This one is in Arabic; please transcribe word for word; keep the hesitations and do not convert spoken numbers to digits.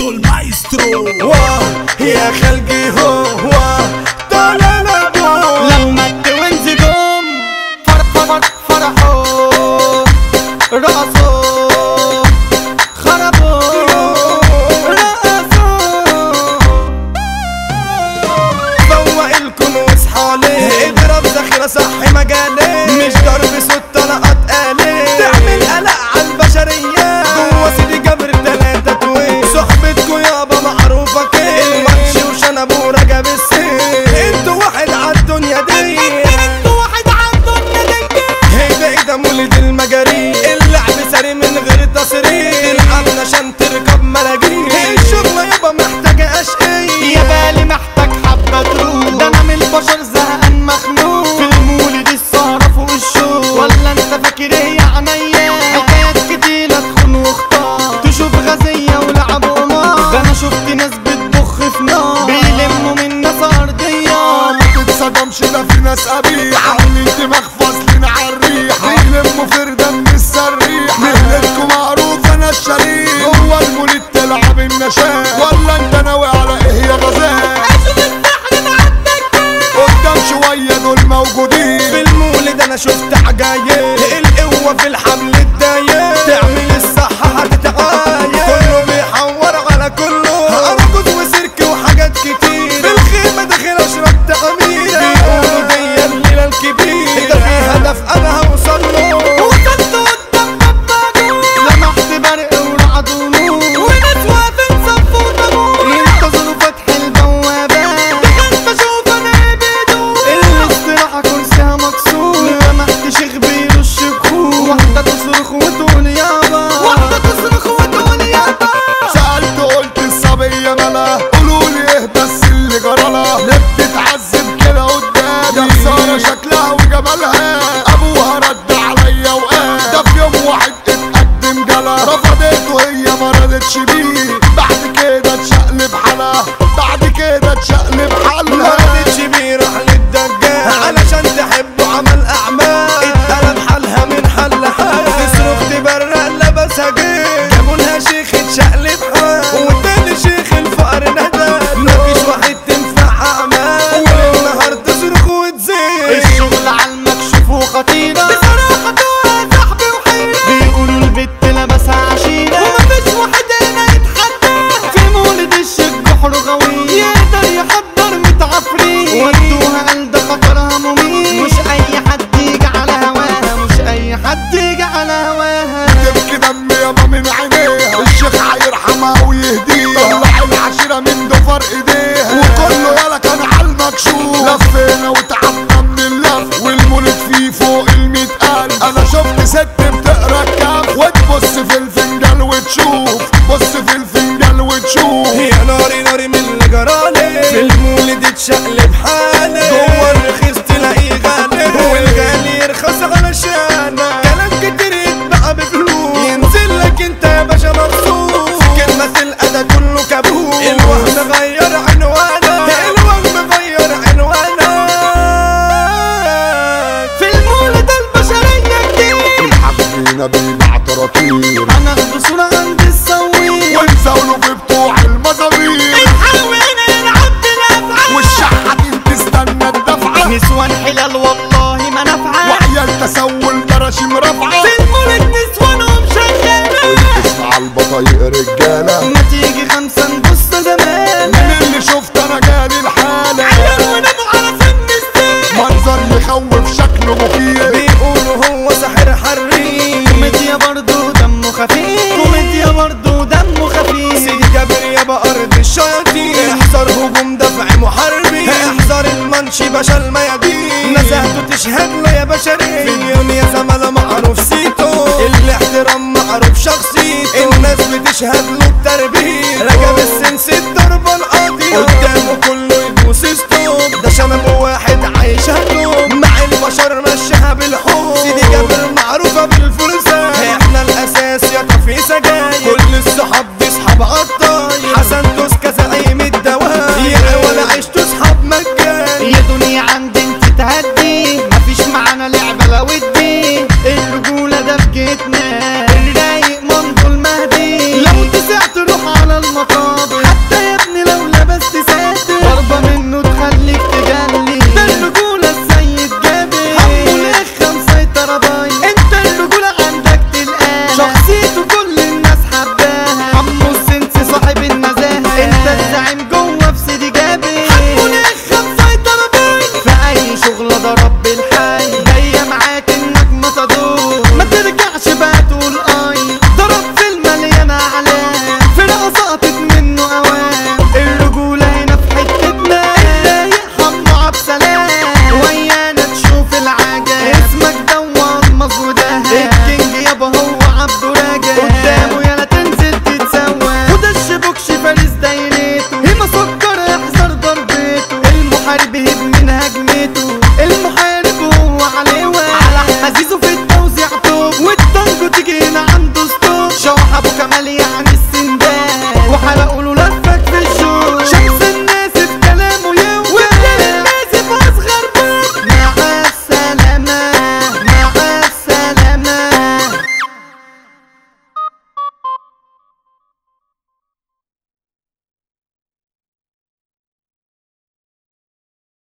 ميدو المايسترو. واه يا خلقي هو طلع بو لما التوينز جم فرح فرحوا رقصوا خربوا رقصوا. فوق الكون واصحى ليه اضرب ذخيرة صح مجالي مش ضرب صوت طلقات آلي تعمل قلق عالبشرية جوا سيدي جبر تلاتة توين صحبتكوا يابا معروفة كده الماتش وشنبو رجب السيف انتوا واحد عالدنيا دي انتوا واحد عالدنيا دي هيدا ايدا مولد المجاري اللعب سري من غير تصريح تلعبنا عشان تركب ملاجين الشغلة يابا محتاجة اشقية يا بالي محتاج حبة تروح ده انا من البشر زهقان مخنوق في المولد السهرة فوق الشوق ولا انت فاكر ايه يا عينيا حكايات كتيرة تخون واختار تشوف غازية ولعب قمار ده انا شفت ناس بتبخ في نار بيلموا من ناس ارضية ما تتصدمش ده في ناس قبيحة عاملين دماغ فاصلين عالريحة بيلموا فردة من السريحة مهنتكوا معروف انا الشريك هو المولد تلعب النشاء ولا انت ناوي على ايه يا غزال قدام شوية دول موجودين في المولد انا شفت عجايب القوة في الحمل الدايب تعمل الصح هتتعايب كله بيحور على كله ارجوز وسيرك وحاجات كتير في الخيمة داخل اشرب تعمير بيقولوا دي الليلة الكبيرة ده في هدف انا هوصله وصلت قدام باب لمحت برق ورعد ونور وناس واقفين صفوا طابور ينتظروا فتح البوابات دخلت بشوف انا ايه بيدور الاستراحة كرسيها مكسور لمحت شيخ بيرش بخور واحدة تصرخ وتقول يابا واحدة تصرخ وتقول يابا سألت قلت الصبية مالها قولولي ايه بس اللي جرالها ليه بتتعذب كده قدامي يا خسارة شكلها وجمالها ابوها رد عليا وقال ده في يوم واحد اتقدم جالها رفضت وهي ما رضتش بيه بعد كده اتشقلب حالها بعد كده اتشقلب ما حالها رضتش بيه راح للدجال علشان تحبه عمل اعمال اتقلب حالها من حل لحال تصرخ تبرق لبسها جيل جابولها شيخ اتشقلب حال والتاني شيخ الفقر ندى مفيش واحد تنفع اعمال والنهار تصرخ وتزيد الشغل عالمكشوف وخطيرة بصراحة دول صاحبي وحيرة بيقولوا البت لبسها عشيرة ومفيش واحد هنا يتحدى في مولد الشيخ جحر غوي يقدر يحضر متعفرين ودوها قال ده خطرها مميت مش أي حد يجي على هواها مش أي حد يجي على هواها تبكي دم يابا من عينيها الشيخ هيرحمها ويهديها طلع العشيرة من ضفر ايديها وكله يالا كان عالمكشوف لفينا وتعبنا من اللف والمولد فيه فوق الميت ألف انا شفت ست بتقرا الكف وتبص في الفنجان وتشوف بص في الفنجان وتشوف يا ناري ناري من اللي جرالي في المولد اتشقلب حالي جوه الرخيص تلاقيه غالي والغالي يرخص علشان كلام كتير يتباع بفلوس ينزل لك انت يا باشا مخصوص كلمة تلقى ده كله كابوس الوهم غير عنوانك الوهم غير عنوانك في المولد البشرية كتير الحبينا بيبع طراطير أنا أخد صورة عند السويق ونزولوا ببتوع المزامير الحاوين يلعب بالأفعال والشحاتين تستنى الدفعة نسوان حلال والله ما نفعة وعيال تسول براشيم رفعة في المولد نسوانهم شغالة اسمع البطايق رجالة ما تيجي خمسة نبص زمان من اللي شفت انا جالي الحالة عيال وناموا على سن السن منظر يخوف شكله مخيف بيقولوا هو ساحر حريف كوميديا برضو دمه خفيف كوميديا برضو دمه خفيف سيدي جابر يابا ارض الشياطين احذر هجوم دفع محاربين احذر المنشي باشا الميادين نزهته تشهد له يا بشري مليون يا زملاء معروف سيتو الاحترام معروف شخصيته الناس بتشهد له